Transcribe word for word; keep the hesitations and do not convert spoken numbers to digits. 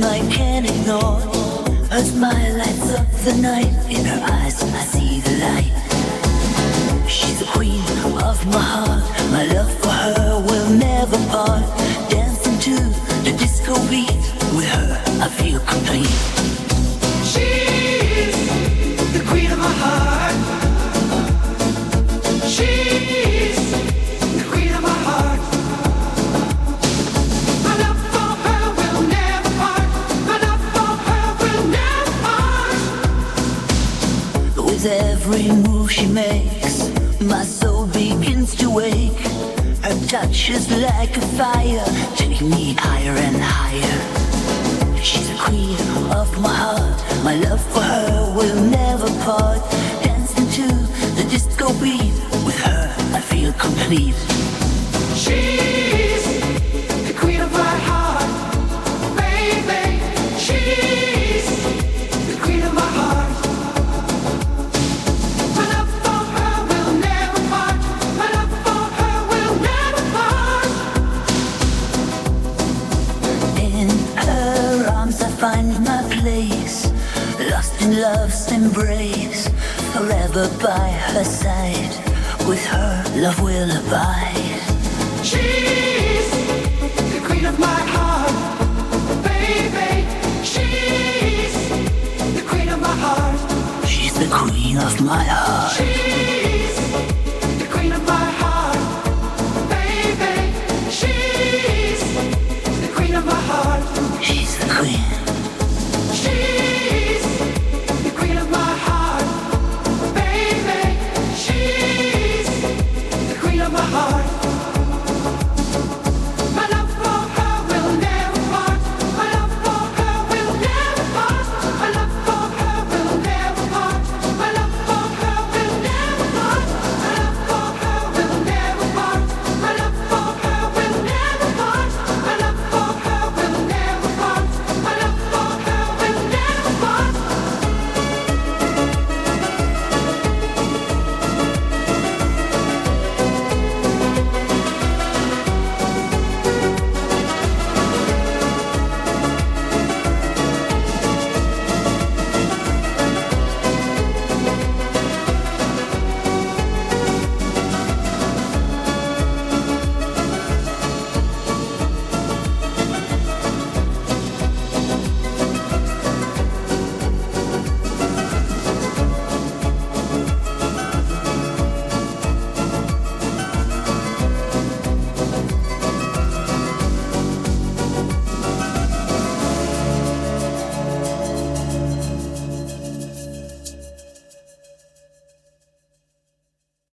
I can't ignore. Her smile lights up the night. In her eyes I see the light. She's the queen of my heart. My love for her will never part. Dancing to the disco beat. With her I feel complete. She's the queen of my heart. She's the queen of my heart. My love for her will never part. My love for her will never part. With every move she makes, my soul begins to wake. Her touch is like a fire, taking me higher and higher. She's the queen of my heart. My love for her will never part. Dancing to the disco beat. With her I feel complete. She's the queen of my heart, baby. She's the queen of my heart. My love for her will never part. My love for her will never part. In her arms I find my place, lost in love's embrace. Forever by her side, with her love will abide. She's the queen of my heart, baby. She's the queen of my heart. She's the queen of my heart.